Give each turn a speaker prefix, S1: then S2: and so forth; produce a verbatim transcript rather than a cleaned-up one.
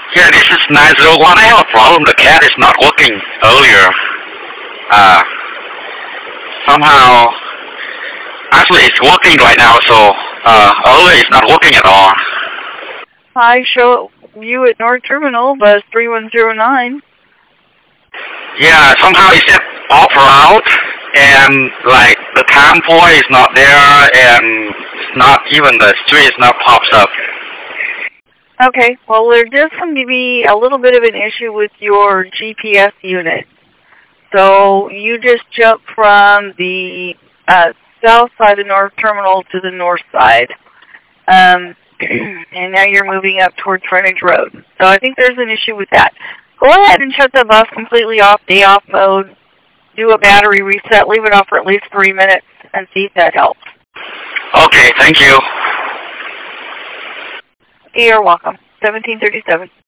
S1: Yeah, this is nine zero one. I have a problem. The cat is not working earlier. Uh, somehow, actually it's working right now, so uh, earlier it's not working at all.
S2: I show you at North Terminal, bus three one zero nine.
S1: Yeah, somehow it said off route, and like the time point is not there, and it's not even the street is not pops up.
S2: Okay, well there does seem to be a little bit of an issue with your G P S unit. So you just jumped from the uh, south side of North Terminal to the north side. Um, and now you're moving up towards Frontage Road. So I think there's an issue with that. Go ahead and shut the bus completely off, day off mode, do a battery reset, leave it off for at least three minutes, and see if that helps.
S1: Okay, thank you.
S2: You're welcome. seventeen thirty-seven.